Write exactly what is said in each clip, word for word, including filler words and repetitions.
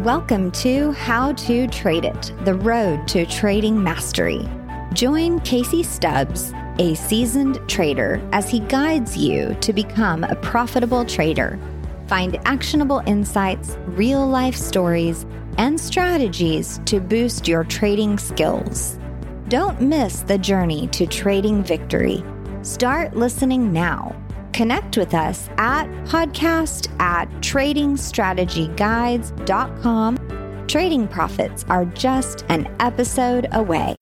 Welcome to How to Trade It, the road to trading mastery. Join Casey Stubbs, a seasoned trader, as he guides you to become a profitable trader. Find actionable insights, real-life stories, and strategies to boost your trading skills. Don't miss the journey to trading victory. Start listening now. Connect with us at podcast at trading strategy guides dot com. Trading profits are just an episode away.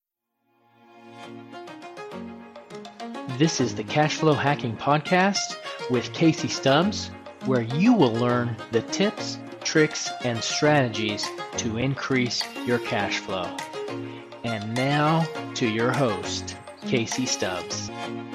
This is the Cash Flow Hacking Podcast with Casey Stubbs, where you will learn the tips, tricks, and strategies to increase your cash flow. And now to your host, Casey Stubbs.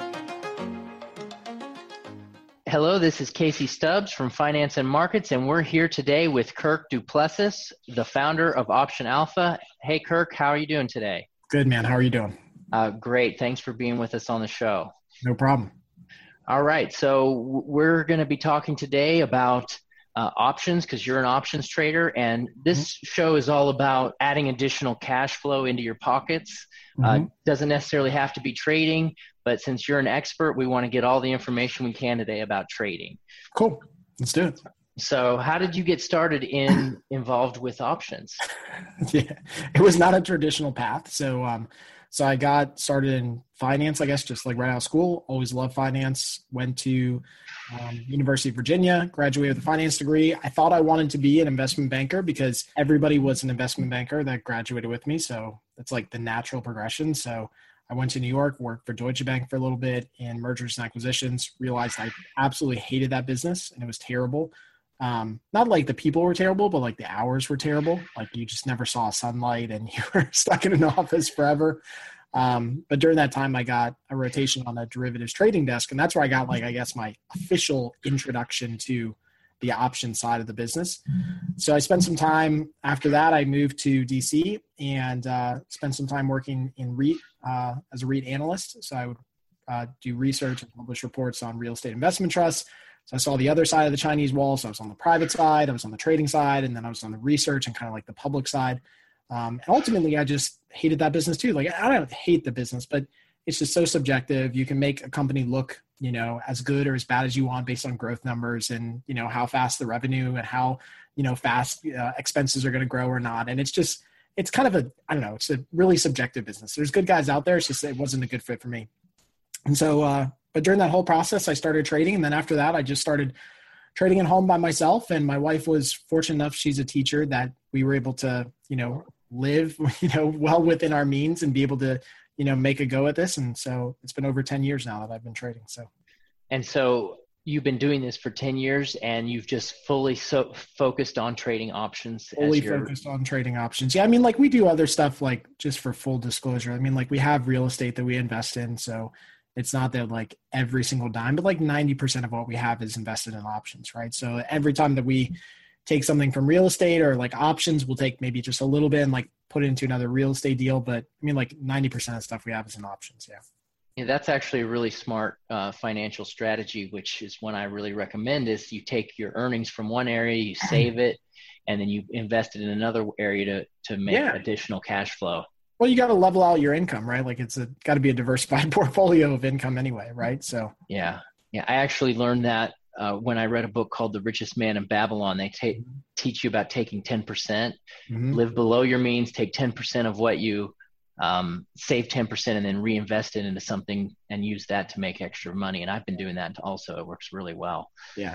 Hello, this is Casey Stubbs from Finance and Markets, and we're here today with Kirk Du Plessis, the founder of Option Alpha. Hey, Kirk, how are you doing today? Good, man. How are you doing? Uh, great. Thanks for being with us on the show. No problem. All right. So we're going to be talking today about uh, options because you're an options trader, and this mm-hmm. show is all about adding additional cash flow into your pockets. Mm-hmm. Uh, doesn't necessarily have to be trading, but since you're an expert, we want to get all the information we can today about trading. Cool. Let's do it. So how did you get started in involved with options? Yeah, it was not a traditional path. So, um, so I got started in finance, I guess, just like right out of school. Always loved finance. Went to um, University of Virginia, graduated with a finance degree. I thought I wanted to be an investment banker because everybody was an investment banker that graduated with me. So that's like the natural progression. So I went to New York, worked for Deutsche Bank for a little bit in mergers and acquisitions, realized I absolutely hated that business and it was terrible. Um, not like the people were terrible, but like the hours were terrible. Like you just never saw sunlight and you were stuck in an office forever. Um, but during that time, I got a rotation on a derivatives trading desk. And that's where I got like, I guess, my official introduction to the option side of the business. So I spent some time after that. I moved to D C and uh, spent some time working in REIT uh, as a REIT analyst. So I would uh, do research and publish reports on real estate investment trusts. So I saw the other side of the Chinese wall. So I was on the private side, I was on the trading side, and then I was on the research and kind of like the public side. Um, and ultimately, I just hated that business too. Like I don't hate the business, but it's just so subjective. You can make a company look, you know, as good or as bad as you want based on growth numbers and, you know, how fast the revenue and how, you know, fast uh, expenses are going to grow or not. And it's just, it's kind of a, I don't know, it's a really subjective business. There's good guys out there. It's just, it wasn't a good fit for me. And so, uh, but during that whole process, I started trading. And then after that, I just started trading at home by myself. And my wife was fortunate enough, she's a teacher, that we were able to, you know, live, you know, well within our means and be able to, you know, make a go at this. And so it's been over ten years now that I've been trading. So, and so you've been doing this for ten years and you've just fully so focused on trading options. Fully as your... focused on trading options. Yeah. I mean, like we do other stuff, like just for full disclosure. I mean, like we have real estate that we invest in. So it's not that like every single dime, but like ninety percent of what we have is invested in options, right? So every time that we take something from real estate or like options, we'll take maybe just a little bit and like put it into another real estate deal. But I mean, like ninety percent of stuff we have is in options. Yeah. Yeah, that's actually a really smart uh, financial strategy, which is one I really recommend. Is you take your earnings from one area, you save it, and then you invest it in another area to, to make yeah. additional cash flow. Well, you got to level out your income, right? Like it's a got to be a diversified portfolio of income anyway, right? So yeah. Yeah. I actually learned that Uh, when I read a book called The Richest Man in Babylon. They ta- teach you about taking ten percent, mm-hmm. live below your means, take ten percent of what you um, save ten percent and then reinvest it into something and use that to make extra money. And I've been doing that also. It works really well. Yeah.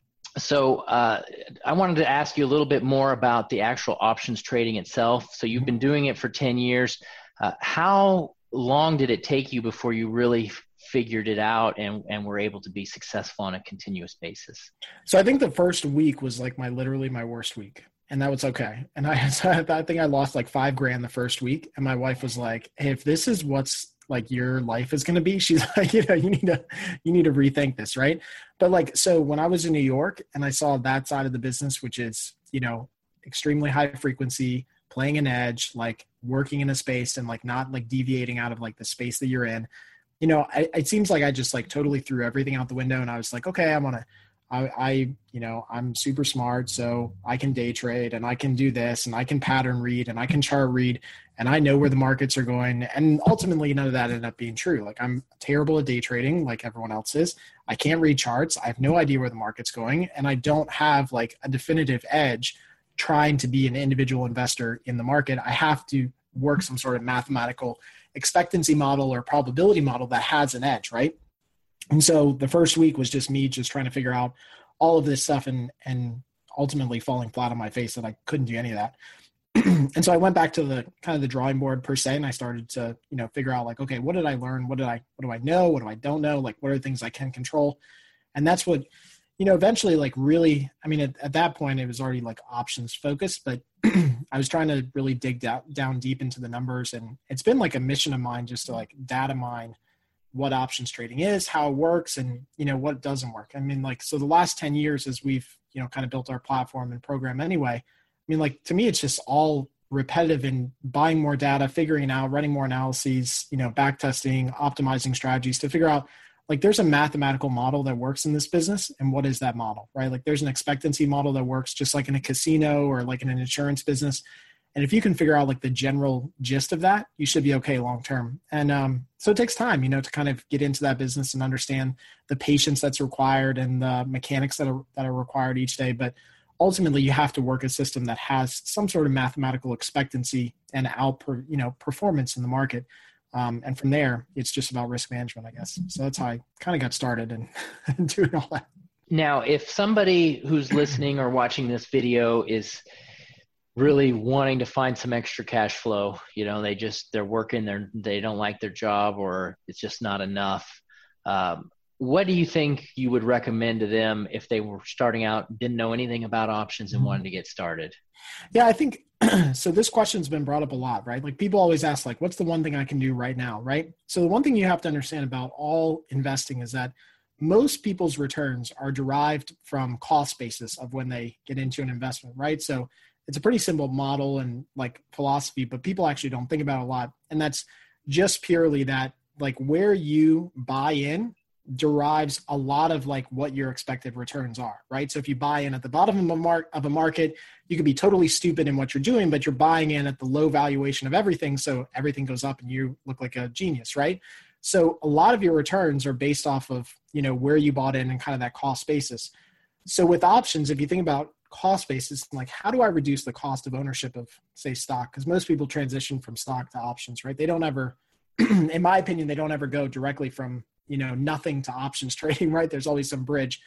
So uh, I wanted to ask you a little bit more about the actual options trading itself. So you've been doing it for ten years. Uh, how long did it take you before you really figured it out and, and were able to be successful on a continuous basis? So I think the first week was like my, literally my worst week, and that was okay. And I, I think I lost like five grand the first week. And my wife was like, hey, if this is what's like your life is going to be, she's like, you know, you need to, you need to rethink this. Right. But like, so when I was in New York and I saw that side of the business, which is, you know, extremely high frequency, playing an edge, like working in a space and like not like deviating out of like the space that you're in, you know, I, it seems like I just like totally threw everything out the window and I was like, okay, I'm going to, I, I, you know, I'm super smart, so I can day trade and I can do this and I can pattern read and I can chart read and I know where the markets are going. And ultimately none of that ended up being true. Like I'm terrible at day trading like everyone else is. I can't read charts. I have no idea where the market's going. And I don't have like a definitive edge trying to be an individual investor in the market. I have to work some sort of mathematical expectancy model or probability model that has an edge, right? And so the first week was just me just trying to figure out all of this stuff and and ultimately falling flat on my face that I couldn't do any of that. And so I went back to the kind of the drawing board per se, and I started to, you know, figure out like, okay, what did I learn? What did I, what do I know? What do I don't know? Like, what are the things I can control? And that's what, you know, eventually like really, I mean, at, at that point it was already like options focused, but I was trying to really dig down, down deep into the numbers. And it's been like a mission of mine just to like data mine what options trading is, how it works, and, you know, what doesn't work. I mean, like, so the last ten years as we've, you know, kind of built our platform and program anyway, I mean, like, to me, it's just all repetitive in buying more data, figuring out, running more analyses, you know, back testing, optimizing strategies to figure out, like, there's a mathematical model that works in this business. And what is that model, right? Like there's an expectancy model that works just like in a casino or like in an insurance business. And if you can figure out like the general gist of that, you should be okay long-term. And um, so it takes time, you know, to kind of get into that business and understand the patience that's required and the mechanics that are, that are required each day. But ultimately you have to work a system that has some sort of mathematical expectancy and out, you know, performance in the market. Um, and from there, it's just about risk management, I guess. So that's how I kind of got started and, and doing all that. Now, if somebody who's listening or watching this video is really wanting to find some extra cash flow, you know, they just, they're working, they're, they don't like their job or it's just not enough. Um, what do you think you would recommend to them if they were starting out, didn't know anything about options and wanted to get started? Yeah, I think, so this question's been brought up a lot, right? Like people always ask like, what's the one thing I can do right now, right? So the one thing you have to understand about all investing is that most people's returns are derived from cost basis of when they get into an investment, right? So it's a pretty simple model and like philosophy, but people actually don't think about it a lot. And that's just purely that like where you buy in derives a lot of like what your expected returns are, right? So if you buy in at the bottom of a, mar- of a market, you could be totally stupid in what you're doing, but you're buying in at the low valuation of everything. So everything goes up and you look like a genius, right? So a lot of your returns are based off of, you know, where you bought in and kind of that cost basis. So with options, if you think about cost basis, like how do I reduce the cost of ownership of say stock? Because most people transition from stock to options, right? They don't ever, in my opinion, they don't ever go directly from, you know, nothing to options trading, right? There's always some bridge.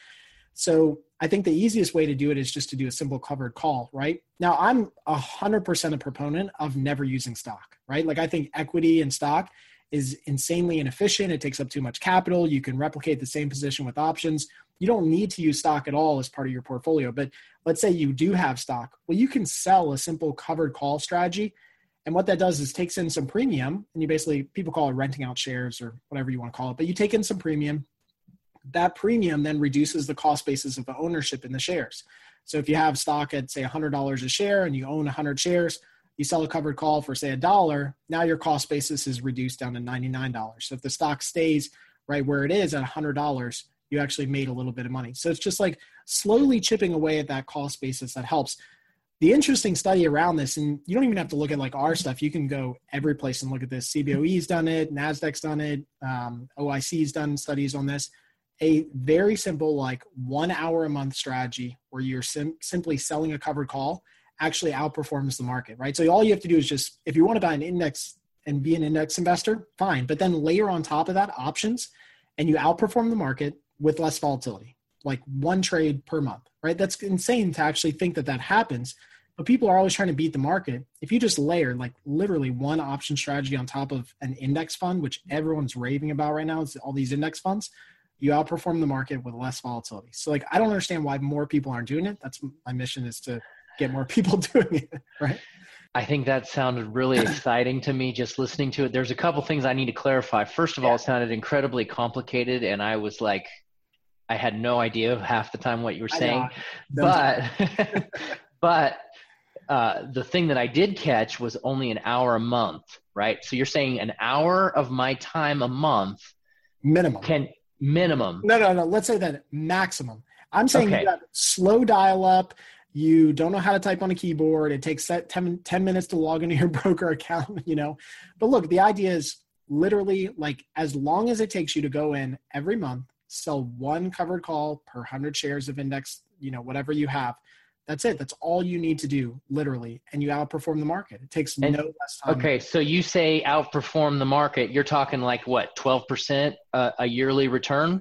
So I think the easiest way to do it is just to do a simple covered call, right? Now I'm a hundred percent a proponent of never using stock, right? Like I think equity and stock is insanely inefficient. It takes up too much capital. You can replicate the same position with options. You don't need to use stock at all as part of your portfolio. But let's say you do have stock. Well, you can sell a simple covered call strategy. And what that does is takes in some premium. And you basically, people call it renting out shares or whatever you want to call it. But you take in some premium. That premium then reduces the cost basis of the ownership in the shares. So if you have stock at say one hundred dollars a share and you own one hundred shares, you sell a covered call for say a dollar, now your cost basis is reduced down to ninety-nine dollars. So if the stock stays right where it is at one hundred dollars, you actually made a little bit of money. So it's just like slowly chipping away at that cost basis that helps. The interesting study around this, and you don't even have to look at like our stuff. You can go every place and look at this. C B O E's done it. NASDAQ's done it. Um, O I C's done studies on this. A very simple, like one hour a month strategy where you're sim- simply selling a covered call actually outperforms the market, right? So all you have to do is just, if you want to buy an index and be an index investor, fine. But then layer on top of that options and you outperform the market with less volatility, like one trade per month, right? That's insane to actually think that that happens, but people are always trying to beat the market. If you just layer like literally one option strategy on top of an index fund, which everyone's raving about right now, is all these index funds, you outperform the market with less volatility. So like, I don't understand why more people aren't doing it. That's my mission, is to get more people doing it, right? I think that sounded really exciting to me just listening to it. There's a couple things I need to clarify. First of yeah. all, it sounded incredibly complicated, and I was like, I had no idea half the time what you were saying. But but uh, the thing that I did catch was only an hour a month, right? So you're saying an hour of my time a month minimum can minimum. No, no, no. Let's say that maximum. I'm saying Okay. you got slow dial up. You don't know how to type on a keyboard. It takes ten, ten minutes to log into your broker account, you know. But look, the idea is literally like as long as it takes you to go in every month, sell one covered call per one hundred shares of index, you know, whatever you have. That's it. That's all you need to do, literally. And you outperform the market. It takes And, no less time. Okay, so you say outperform the market. You're talking like what, twelve percent uh, a yearly return?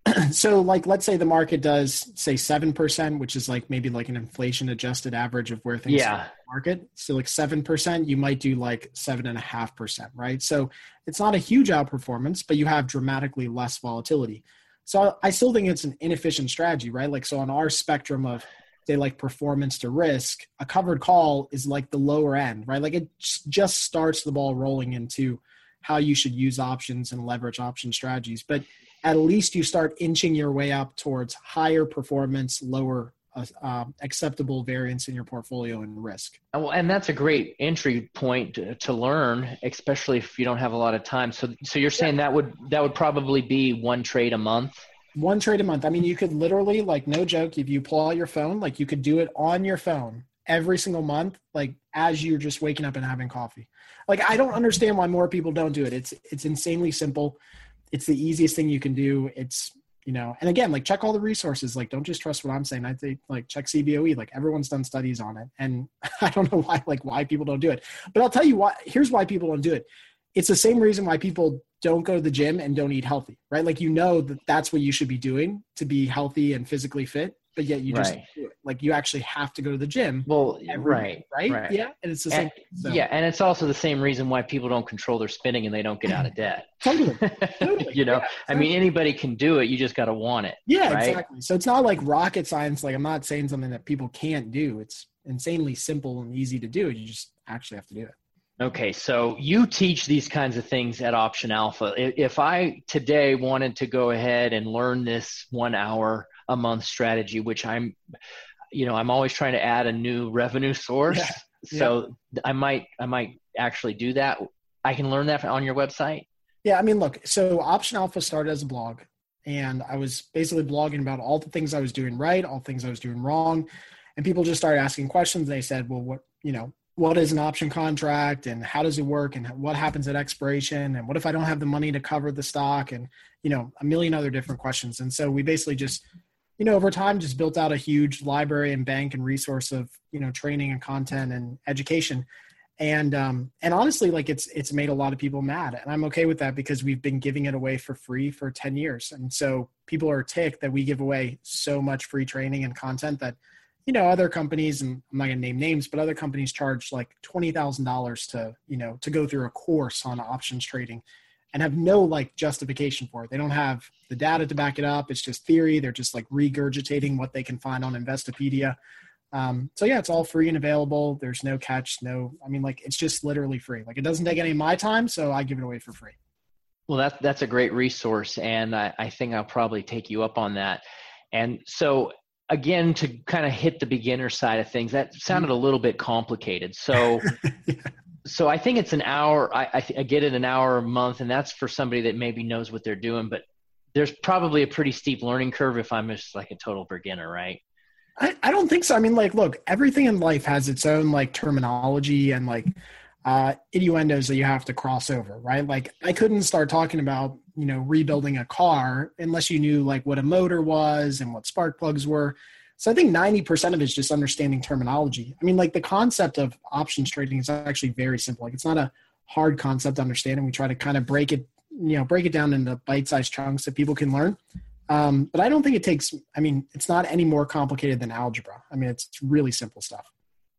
So like, let's say the market does say seven percent, which is like maybe like an inflation adjusted average of where things Yeah. are in the market. So like seven percent, you might do like seven and a half percent, right? So it's not a huge outperformance, but you have dramatically less volatility. So I still think it's an inefficient strategy, right? Like, so on our spectrum of say like performance to risk, a covered call is like the lower end, right? Like it just starts the ball rolling into how you should use options and leverage option strategies. But at least you start inching your way up towards higher performance, lower uh, uh, acceptable variance in your portfolio and risk. Well, and that's a great entry point to, to learn, especially if you don't have a lot of time. So, so you're saying that would that would probably be one trade a month? One trade a month. I mean, you could literally, like, no joke, if you pull out your phone, like you could do it on your phone every single month, like as you're just waking up and having coffee. Like, I don't understand why more people don't do it. It's, it's insanely simple. It's the easiest thing you can do. It's, you know, and again, like check all the resources. Like, don't just trust what I'm saying. I think like check C B O E, like everyone's done studies on it. And I don't know why, like why people don't do it, but I'll tell you why. Here's why people don't do it. It's the same reason why people don't go to the gym and don't eat healthy, right? Like, you know, that that's what you should be doing to be healthy and physically fit, but yet you just Right. do it. Like, you actually have to go to the gym. Well, every right, day, right. right. Yeah. And it's the And, same. So, Yeah, and it's also the same reason why people don't control their spending and they don't get out of debt. Totally. Totally. You know, Yeah, I mean, anybody can do it. You just got to want it. Yeah, right? exactly. So it's not like rocket science. Like, I'm not saying something that people can't do. It's insanely simple and easy to do. You just actually have to do it. Okay, so you teach these kinds of things at Option Alpha. I- If I today wanted to go ahead and learn this one hour a month strategy, which I'm, you know, I'm always trying to add a new revenue source. Yeah, yeah. So I might, I might actually do that. I can learn that on your website. Yeah, I mean, look, so Option Alpha started as a blog, and I was basically blogging about all the things I was doing right, all the things I was doing wrong, and people just started asking questions. They said, well, what, you know, what is an option contract and how does it work and what happens at expiration? And what if I don't have the money to cover the stock? And, you know, a million other different questions. And so we basically just, you know, over time just built out a huge library and bank and resource of, you know, training and content and education. And, um, and honestly, like it's, it's made a lot of people mad, and I'm okay with that because we've been giving it away for free for ten years. And so people are ticked that we give away so much free training and content that, you know, other companies, and I'm not going to name names, but other companies charge like twenty thousand dollars to, you know, to go through a course on options trading and have no like justification for it. They don't have the data to back it up. It's just theory. They're just like regurgitating what they can find on Investopedia. Um, so yeah, it's all free and available. There's no catch, no, I mean, like, it's just literally free. Like, it doesn't take any of my time, so I give it away for free. Well, that's, that's a great resource. And I, I think I'll probably take you up on that. And so again, to kind of hit the beginner side of things, that sounded a little bit complicated. So, Yeah. so I think it's an hour. I, I, th- I get it an hour a month, and that's for somebody that maybe knows what they're doing, but there's probably a pretty steep learning curve if I'm just like a total beginner, right? I, I don't think so. I mean, like, look, everything in life has its own like terminology and like uh, innuendos that you have to cross over, right? Like, I couldn't start talking about, you know, rebuilding a car unless you knew like what a motor was and what spark plugs were. So I think ninety percent of it is just understanding terminology. I mean, like, the concept of options trading is actually very simple. Like, it's not a hard concept to understand, and we try to kind of break it, you know, break it down into bite-sized chunks that people can learn. Um, but I don't think it takes, I mean, it's not any more complicated than algebra. I mean, it's really simple stuff.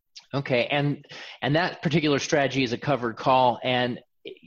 Okay. And, and that particular strategy is a covered call. And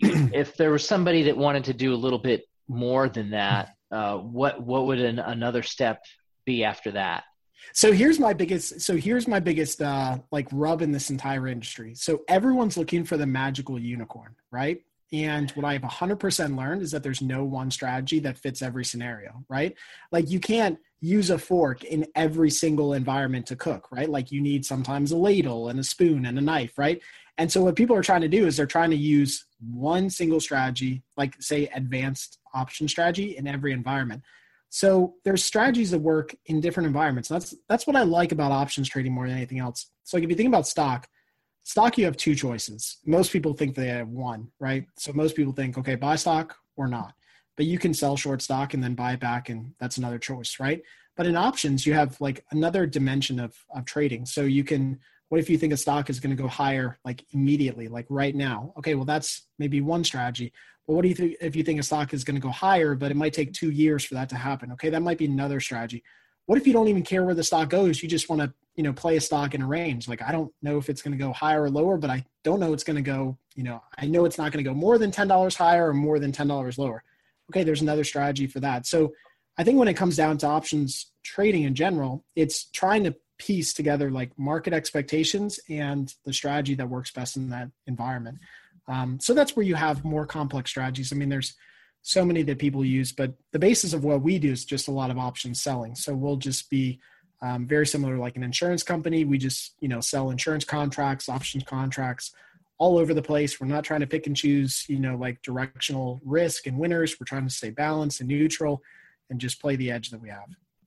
if there was somebody that wanted to do a little bit more than that, uh, what, what would an, another step be after that? So here's my biggest, so here's my biggest, uh, like rub in this entire industry. So everyone's looking for the magical unicorn, right? And what I've one hundred percent learned is that there's no one strategy that fits every scenario, right? Like, you can't use a fork in every single environment to cook, right? Like, you need sometimes a ladle and a spoon and a knife, right? And so what people are trying to do is they're trying to use one single strategy, like say advanced option strategy, in every environment. So there's strategies that work in different environments. That's that's what I like about options trading more than anything else. So like if you think about stock, stock you have two choices. Most people think they have one, right? So most people think, okay, buy stock or not. But you can sell short stock and then buy it back, and that's another choice, right? But in options, you have like another dimension of of trading. So you can, what if you think a stock is going to go higher like immediately, like right now? Okay, well that's maybe one strategy. But what do you think if you think a stock is going to go higher, but it might take two years for that to happen? Okay, that might be another strategy. What if you don't even care where the stock goes? You just want to, you know, play a stock in a range. Like, I don't know if it's going to go higher or lower, but I don't know it's going to go, you know, I know it's not going to go more than ten dollars higher or more than ten dollars lower. Okay, there's another strategy for that. So I think when it comes down to options trading in general, it's trying to piece together like market expectations and the strategy that works best in that environment. Um, so that's where you have more complex strategies. I mean, there's so many that people use, but the basis of what we do is just a lot of option selling. So we'll just be um, very similar like an insurance company. We just, you know, sell insurance contracts, options contracts all over the place. We're not trying to pick and choose, you know, like directional risk and winners. We're trying to stay balanced and neutral and just play the edge that we have.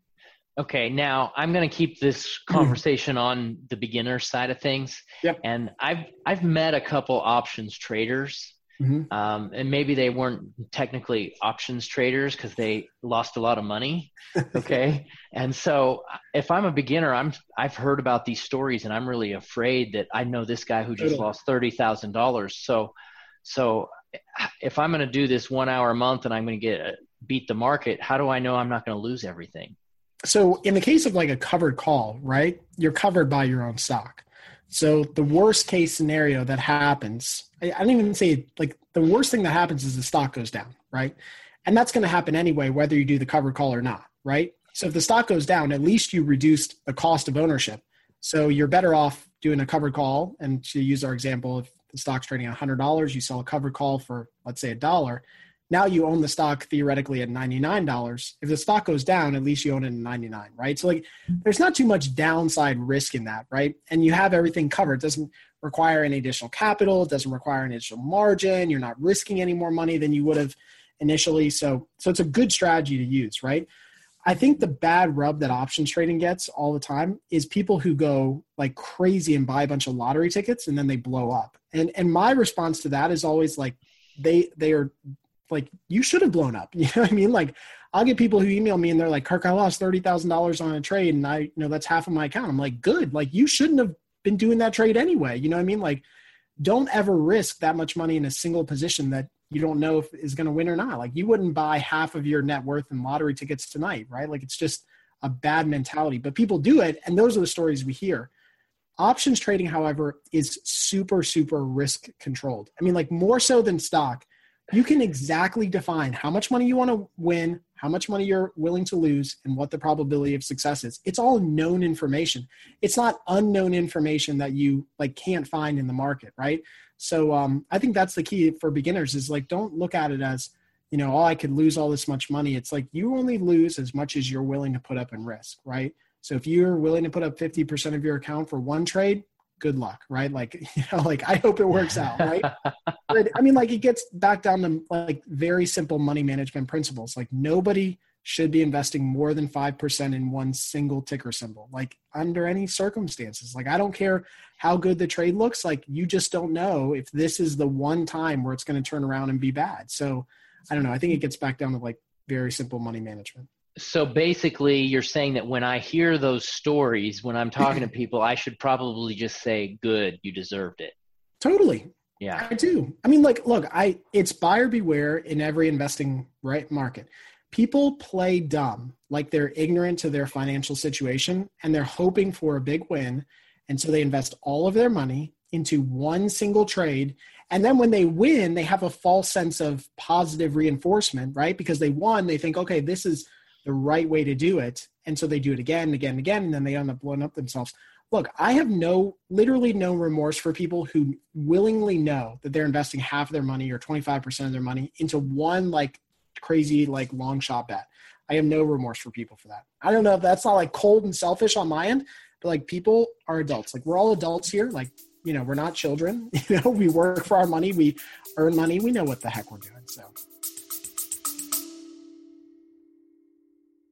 Okay, now I'm going to keep this conversation on the beginner side of things. Yep. And I've I've met a couple options traders, mm-hmm. um, and maybe they weren't technically options traders because they lost a lot of money. Okay, and so if I'm a beginner, I'm I've heard about these stories, and I'm really afraid that I know this guy who just totally. lost thirty thousand dollars. So, so if I'm going to do this one hour a month and I'm going to get beat the market, how do I know I'm not going to lose everything? So in the case of like a covered call, right, you're covered by your own stock. So the worst case scenario that happens, I, I don't even say like the worst thing that happens is the stock goes down, right? And that's going to happen anyway, whether you do the covered call or not, right? So if the stock goes down, at least you reduced the cost of ownership. So you're better off doing a covered call. And to use our example, if the stock's trading at one hundred dollars, you sell a covered call for, let's say, a dollar. Now you own the stock theoretically at ninety-nine dollars. If the stock goes down, at least you own it at ninety-nine, right? So like there's not too much downside risk in that, right? And you have everything covered. It doesn't require any additional capital. It doesn't require any additional margin. You're not risking any more money than you would have initially. So, so it's a good strategy to use, right? I think the bad rub that options trading gets all the time is people who go like crazy and buy a bunch of lottery tickets and then they blow up. And and my response to that is always like they they are – like you should have blown up. You know what I mean? Like I'll get people who email me and they're like, Kirk, I lost thirty thousand dollars on a trade. And I, you know, that's half of my account. I'm like, good. Like you shouldn't have been doing that trade anyway. You know what I mean? Like don't ever risk that much money in a single position that you don't know if is going to win or not. Like you wouldn't buy half of your net worth in lottery tickets tonight, right? Like it's just a bad mentality, but people do it. And those are the stories we hear. Options trading, however, is super, super risk controlled. I mean, like more so than stock. You can exactly define how much money you want to win, how much money you're willing to lose, and what the probability of success is. It's all known information. It's not unknown information that you like can't find in the market, right? So um, I think that's the key for beginners is like, don't look at it as, you know, oh, I could lose all this much money. It's like you only lose as much as you're willing to put up in risk, right? So if you're willing to put up fifty percent of your account for one trade, good luck, right? Like, you know, like I hope it works out, right? But I mean, like it gets back down to like very simple money management principles. Like nobody should be investing more than five percent in one single ticker symbol, like under any circumstances. Like, I don't care how good the trade looks, like you just don't know if this is the one time where it's going to turn around and be bad. So I don't know. I think it gets back down to like very simple money management. So basically you're saying that when I hear those stories, when I'm talking to people, I should probably just say, good, you deserved it. Totally. Yeah, I do. I mean, like, look, I, it's buyer beware in every investing right market. People play dumb, like they're ignorant to their financial situation and they're hoping for a big win. And so they invest all of their money into one single trade. And then when they win, they have a false sense of positive reinforcement, right? Because they won, they think, okay, this is the right way to do it. And so they do it again and again and again, and then they end up blowing up themselves. Look, I have no, literally no remorse for people who willingly know that they're investing half of their money or twenty-five percent of their money into one like crazy, like long shot bet. I have no remorse for people for that. I don't know if that's not like cold and selfish on my end, but like people are adults. Like we're all adults here. Like, you know, we're not children. You know, we work for our money. We earn money. We know what the heck we're doing. So.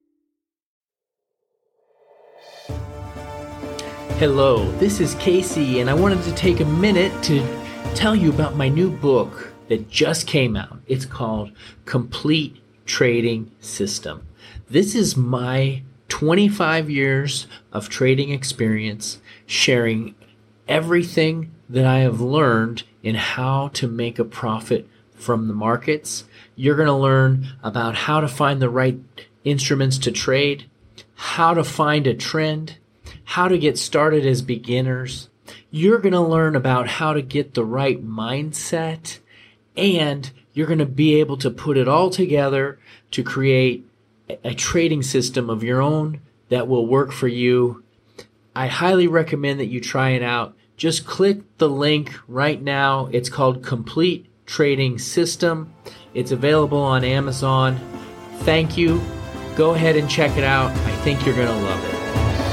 Hello, this is Casey, and I wanted to take a minute to tell you about my new book that just came out. It's called Complete Trading System. This is my twenty-five years of trading experience, sharing everything that I have learned in how to make a profit from the markets. You're going to learn about how to find the right instruments to trade, how to find a trend, how to get started as beginners. You're going to learn about how to get the right mindset, and you're going to be able to put it all together to create a trading system of your own that will work for you. I highly recommend that you try it out. Just click the link right now. It's called Complete Trading System. It's available on Amazon. Thank you. Go ahead and check it out. I think you're going to love it.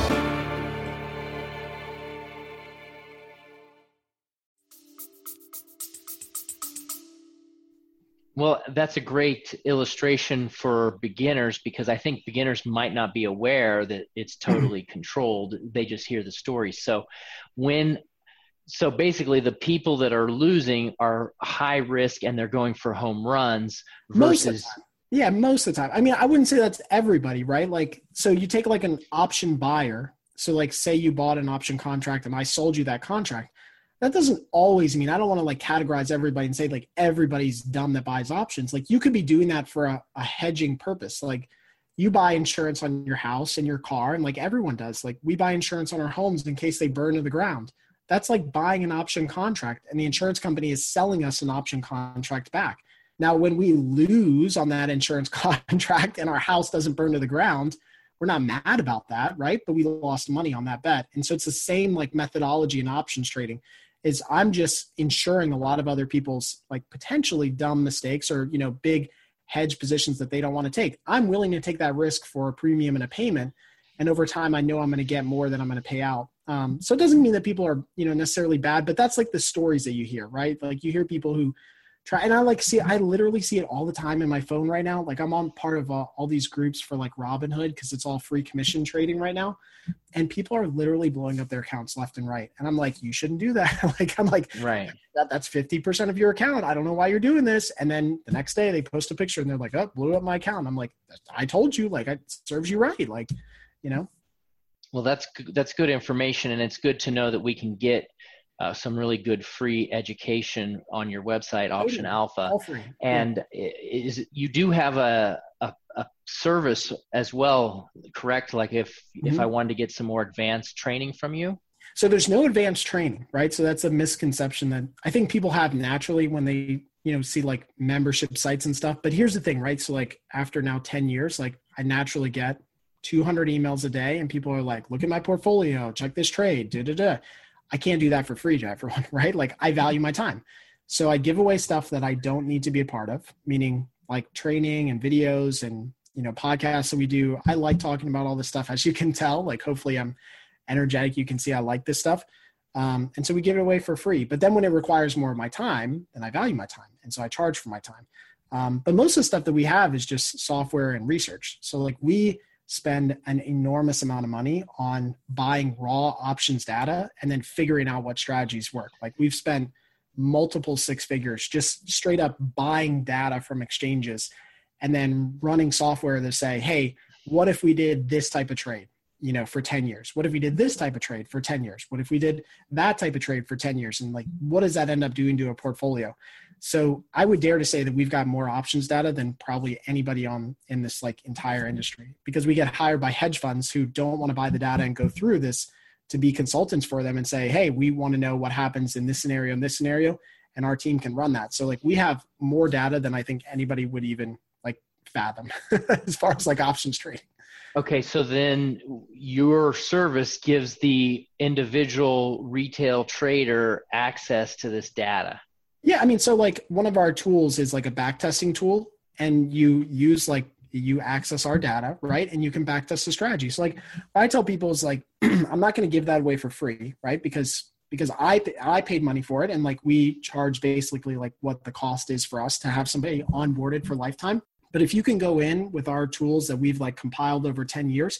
Well, that's a great illustration for beginners, because I think beginners might not be aware that it's totally controlled. They just hear the stories. So when, so basically the people that are losing are high risk and they're going for home runs versus. Most of the time. Yeah, most of the time. I mean, I wouldn't say that's everybody, right? Like, so you take like an option buyer. So like, say you bought an option contract and I sold you that contract. That doesn't always mean, I don't want to like categorize everybody and say like everybody's dumb that buys options. Like you could be doing that for a, a hedging purpose. Like you buy insurance on your house and your car, and like everyone does. Like we buy insurance on our homes in case they burn to the ground. That's like buying an option contract, and the insurance company is selling us an option contract back. Now, when we lose on that insurance contract and our house doesn't burn to the ground, we're not mad about that, right? But we lost money on that bet. And so it's the same like methodology in options trading. Is I'm just insuring a lot of other people's like potentially dumb mistakes or, you know, big hedge positions that they don't want to take. I'm willing to take that risk for a premium and a payment. And over time, I know I'm going to get more than I'm going to pay out. Um, so it doesn't mean that people are, you know, necessarily bad, but that's like the stories that you hear, right? Like you hear people who try, and I like see, I literally see it all the time in my phone right now. Like I'm on part of uh, all these groups for like Robinhood, because it's all free commission trading right now. And people are literally blowing up their accounts left and right. And I'm like, you shouldn't do that. like, I'm like, right. That, that's fifty percent of your account. I don't know why you're doing this. And then the next day they post a picture and they're like, oh, blew up my account. I'm like, I told you, like, it serves you right. Like, you know? Well, that's, that's good information. And it's good to know that we can get uh, some really good free education on your website, Option Alpha. All free. And yeah. is you do have a, a, a service as well, correct? Like if, mm-hmm. if I wanted to get some more advanced training from you? So there's no advanced training, right? So that's a misconception that I think people have naturally when they, you know, see like membership sites and stuff. But here's the thing, right? So like after now ten years, like I naturally get two hundred emails a day and people are like, look at my portfolio, check this trade, da, da, da. I can't do that for free, Jeff, for one, right? Like I value my time. So I give away stuff that I don't need to be a part of, meaning like training and videos and, you know, podcasts that we do. I like talking about all this stuff, as you can tell. Like hopefully I'm energetic. You can see I like this stuff. Um, and so we give it away for free. But then when it requires more of my time, then I value my time. And so I charge for my time. Um, but most of the stuff that we have is just software and research. So like we spend an enormous amount of money on buying raw options data and then figuring out what strategies work. Like we've spent multiple six figures just straight up buying data from exchanges and then running software that say, hey, what if we did this type of trade, you know, for ten years? What if we did this type of trade for ten years? What if we did that type of trade for ten years? And like, what does that end up doing to a portfolio? So I would dare to say that we've got more options data than probably anybody on in this like entire industry, because we get hired by hedge funds who don't want to buy the data and go through this to be consultants for them and say, hey, we want to know what happens in this scenario and this scenario, and our team can run that. So like we have more data than I think anybody would even like fathom as far as like options trading. Okay, so then your service gives the individual retail trader access to this data. Yeah, I mean, so like one of our tools is like a back testing tool, and you use like, you access our data, right? And you can back test the strategy. So like what I tell people is like, I'm not going to give that away for free, right? Because, because I, I paid money for it. And like we charge basically like what the cost is for us to have somebody onboarded for lifetime. But if you can go in with our tools that we've like compiled over ten years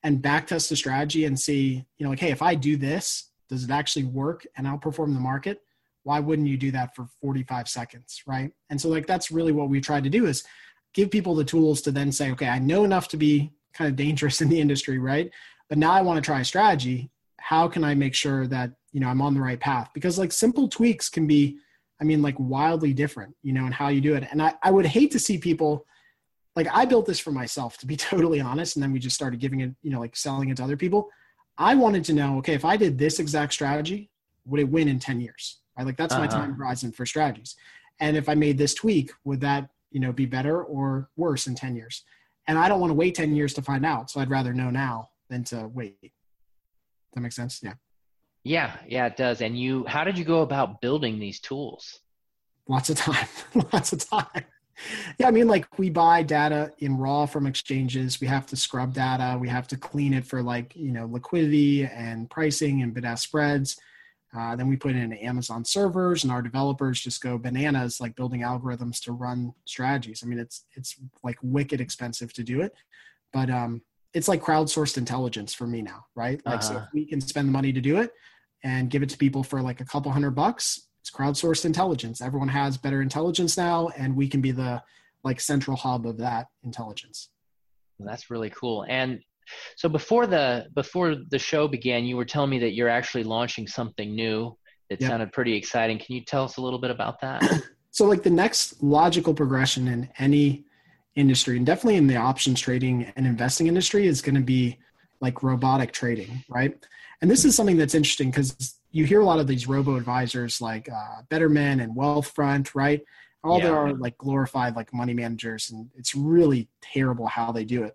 and back test the strategy and see, you know, like, hey, if I do this, does it actually work and outperform the market? Why wouldn't you do that for forty-five seconds, right? And so like, that's really what we tried to do, is give people the tools to then say, okay, I know enough to be kind of dangerous in the industry, right? But now I want to try a strategy. How can I make sure that, you know, I'm on the right path? Because like simple tweaks can be, I mean, like wildly different, you know, in how you do it. And I, I would hate to see people, like I built this for myself, to be totally honest. And then we just started giving it, you know, like selling it to other people. I wanted to know, okay, if I did this exact strategy, would it win in ten years? Right? Like that's uh-huh. my time horizon for strategies. And if I made this tweak, would that, you know, be better or worse in ten years? And I don't want to wait ten years to find out. So I'd rather know now than to wait. Does that make sense? Yeah. Yeah. Yeah, it does. And you, how did you go about building these tools? Lots of time, lots of time. Yeah. I mean, like we buy data in raw from exchanges. We have to scrub data. We have to clean it for like, you know, liquidity and pricing and bid-ask spreads. Uh, then we put it into Amazon servers, and our developers just go bananas, like building algorithms to run strategies. I mean, it's, it's like wicked expensive to do it, but um, it's like crowdsourced intelligence for me now, right? Like, uh-huh. so if we can spend the money to do it and give it to people for like a couple hundred bucks, it's crowdsourced intelligence. Everyone has better intelligence now, and we can be the like central hub of that intelligence. That's really cool. And so before the before the show began, you were telling me that you're actually launching something new that yep. sounded pretty exciting. Can you tell us a little bit about that? So like the next logical progression in any industry, and definitely in the options trading and investing industry, is going to be like robotic trading, right? And this is something that's interesting because you hear a lot of these robo-advisors like uh, Betterment and Wealthfront, right? All yeah. they are like glorified like money managers, and it's really terrible how they do it.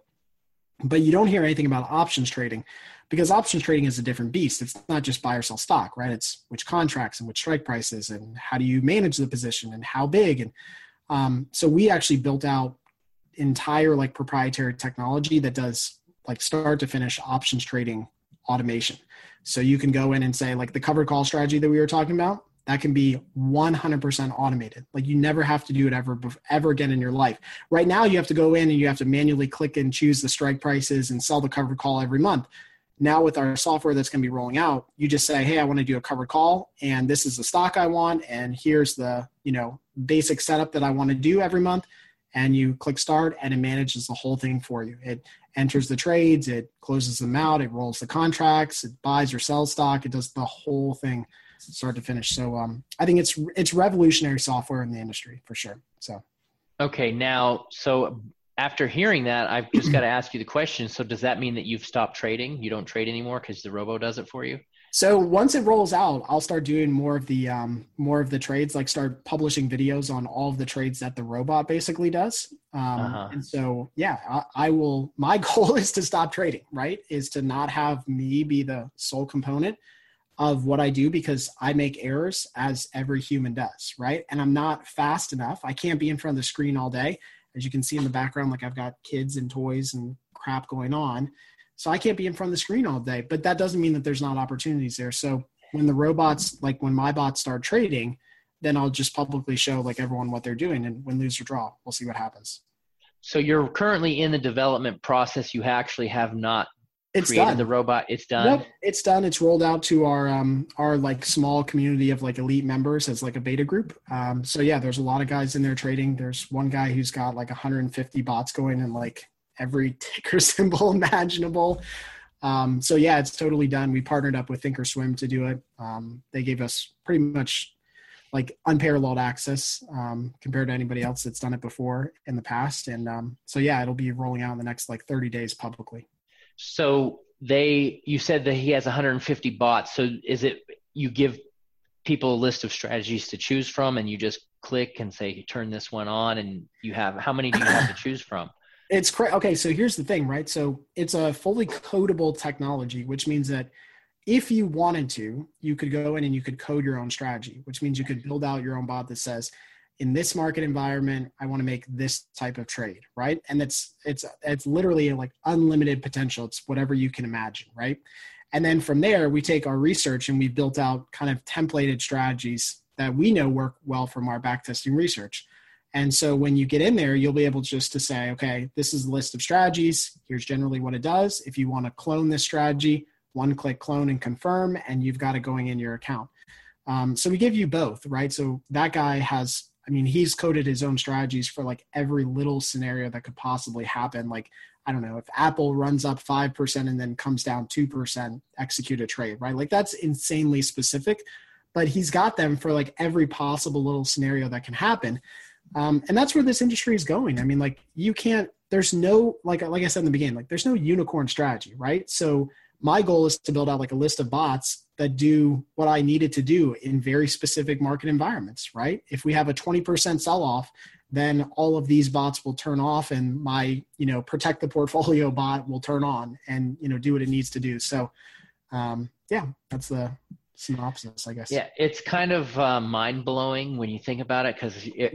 But you don't hear anything about options trading, because options trading is a different beast. It's not just buy or sell stock, right? It's which contracts and which strike prices, and how do you manage the position and how big. And um, so we actually built out entire like proprietary technology that does like start to finish options trading automation. So you can go in and say like the covered call strategy that we were talking about, that can be one hundred percent automated. Like you never have to do it ever, ever again in your life. Right now you have to go in and you have to manually click and choose the strike prices and sell the covered call every month. Now with our software that's going to be rolling out, you just say, hey, I want to do a covered call, and this is the stock I want, and here's the, you know, basic setup that I want to do every month. And you click start, and it manages the whole thing for you. It enters the trades, it closes them out, it rolls the contracts, it buys or sells stock, it does the whole thing start to finish. So um, I think it's it's revolutionary software in the industry for sure. So okay, now so after hearing that, I've just got to ask you the question. So does that mean that you've stopped trading? You don't trade anymore because the robo does it for you? So once it rolls out, I'll start doing more of the um, more of the trades, like start publishing videos on all of the trades that the robot basically does. Um, uh-huh. And so, yeah, I, I will. My goal is to stop trading. Right, is to not have me be the sole component of what I do, because I make errors as every human does. Right, and I'm not fast enough. I can't be in front of the screen all day, as you can see in the background. Like I've got kids and toys and crap going on. So I can't be in front of the screen all day, but that doesn't mean that there's not opportunities there. So when the robots, like when my bots start trading, then I'll just publicly show like everyone what they're doing, and win, lose, or draw, we'll see what happens. So you're currently in the development process. You actually have not it's created done. the robot. It's done. Nope, it's done. It's rolled out to our, um, our like small community of like elite members as like a beta group. Um, so yeah, there's a lot of guys in there trading. There's one guy who's got like one hundred fifty bots going in like every ticker symbol imaginable. Um, so yeah, it's totally done. We partnered up with Thinkorswim to do it. Um, they gave us pretty much like unparalleled access um, compared to anybody else that's done it before in the past. And um, so yeah, it'll be rolling out in the next like thirty days publicly. So they, you said that he has one hundred fifty bots. So is it, you give people a list of strategies to choose from, and you just click and say, turn this one on, and you have, how many do you have to choose from? It's cra- okay. So here's the thing, right? So it's a fully codable technology, which means that if you wanted to, you could go in and you could code your own strategy, which means you could build out your own bot that says, in this market environment, I want to make this type of trade, right? And it's, it's, it's literally like unlimited potential. It's whatever you can imagine, right? And then from there, we take our research and we've built out kind of templated strategies that we know work well from our backtesting research. And so when you get in there, you'll be able just to say, okay, this is a list of strategies. Here's generally what it does. If you want to clone this strategy, one click clone and confirm, and you've got it going in your account. Um, so we give you both, right? So that guy has, I mean, he's coded his own strategies for like every little scenario that could possibly happen. Like, I don't know, if Apple runs up five percent and then comes down two percent, execute a trade, right? Like that's insanely specific, but he's got them for like every possible little scenario that can happen. Um, and that's where this industry is going. I mean, like you can't, there's no, like, like I said in the beginning, like there's no unicorn strategy, right? So my goal is to build out like a list of bots that do what I needed to do in very specific market environments, right? If we have a twenty percent sell-off, then all of these bots will turn off and my, you know, protect the portfolio bot will turn on and, you know, do what it needs to do. So um, yeah, that's the synopsis, I guess. Yeah. It's kind of uh, mind blowing when you think about it. Cause it,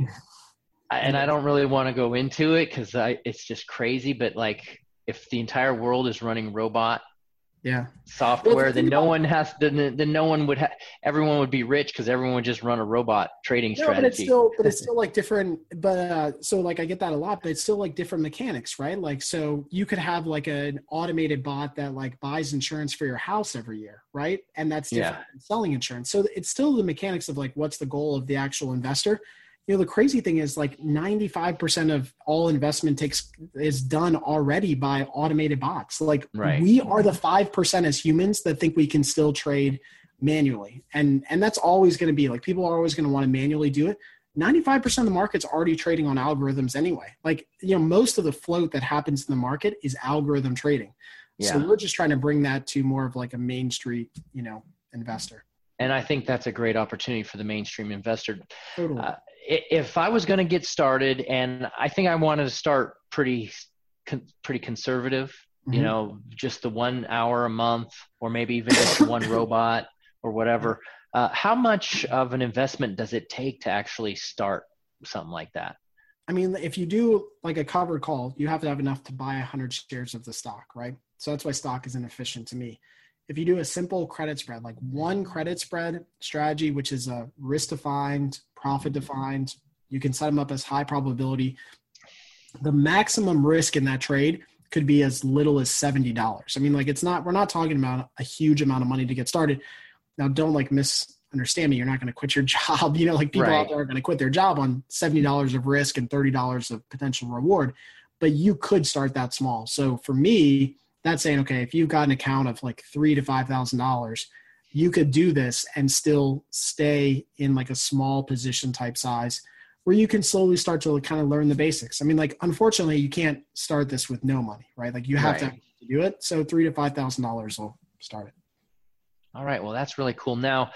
and I don't really want to go into it cause I, it's just crazy, but like if the entire world is running robot yeah software, well, then no one has then, then no one would have everyone would be rich because everyone would just run a robot trading no, strategy. but it's still but it's still like different but uh so like I get that a lot, but it's still like different mechanics, right? Like so you could have like an automated bot that like buys insurance for your house every year, right? And that's different yeah. than selling insurance. So it's still the mechanics of like what's the goal of the actual investor. You know, the crazy thing is like ninety-five percent of all investment takes is done already by automated bots. Like right. we are the five percent as humans that think we can still trade manually. And, and that's always going to be like, people are always going to want to manually do it. ninety-five percent of the market's already trading on algorithms anyway. Like, you know, most of the float that happens in the market is algorithm trading. Yeah. So we're just trying to bring that to more of like a Main Street, you know, investor. And I think that's a great opportunity for the mainstream investor. Totally. Uh, if I was going to get started, and I think I wanted to start pretty, con- pretty conservative, mm-hmm. you know, just the one hour a month, or maybe even just one robot or whatever. Uh, how much of an investment does it take to actually start something like that? I mean, if you do like a covered call, you have to have enough to buy one hundred shares of the stock, right? So that's why stock is inefficient to me. If you do a simple credit spread, like one credit spread strategy, which is a risk defined, profit defined, you can set them up as high probability. The maximum risk in that trade could be as little as seventy dollars. I mean, like it's not, we're not talking about a huge amount of money to get started. Now, don't like misunderstand me. You're not going to quit your job. You know, like people right. out there are going to quit their job on seventy dollars of risk and thirty dollars of potential reward, but you could start that small. So for me, that's saying, okay, if you've got an account of like three to five thousand dollars, you could do this and still stay in like a small position type size where you can slowly start to kind of learn the basics. I mean, like unfortunately, you can't start this with no money, right? Like you have right. to do it. So three to five thousand dollars will start it. All right, well, that's really cool. Now,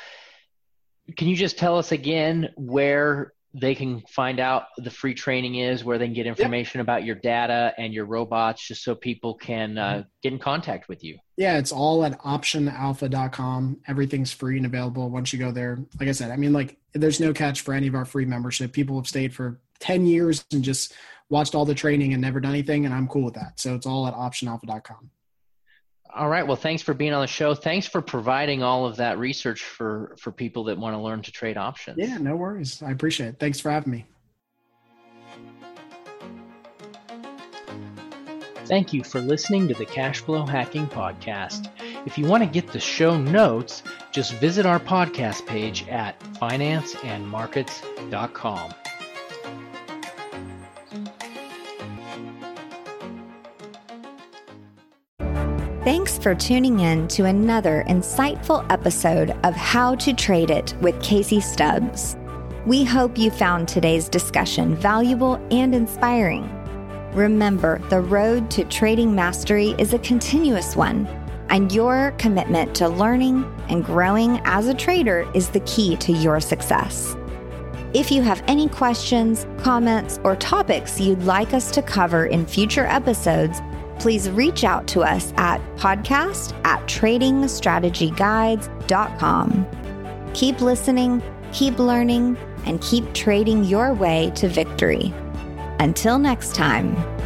can you just tell us again where they can find out the free training is, where they can get information yep. about your data and your robots, just so people can uh, get in contact with you? Yeah, it's all at option alpha dot com. Everything's free and available once you go there. Like I said, I mean, like there's no catch for any of our free membership. People have stayed for ten years and just watched all the training and never done anything, and I'm cool with that. So it's all at option alpha dot com. All right. Well, thanks for being on the show. Thanks for providing all of that research for, for people that want to learn to trade options. Yeah, no worries. I appreciate it. Thanks for having me. Thank you for listening to the Cashflow Hacking Podcast. If you want to get the show notes, just visit our podcast page at finance and markets dot com. Thanks for tuning in to another insightful episode of How to Trade It with Casey Stubbs. We hope you found today's discussion valuable and inspiring. Remember, the road to trading mastery is a continuous one, and your commitment to learning and growing as a trader is the key to your success. If you have any questions, comments, or topics you'd like us to cover in future episodes, please reach out to us at podcast at trading strategy guides dot com. Keep listening, keep learning, and keep trading your way to victory. Until next time.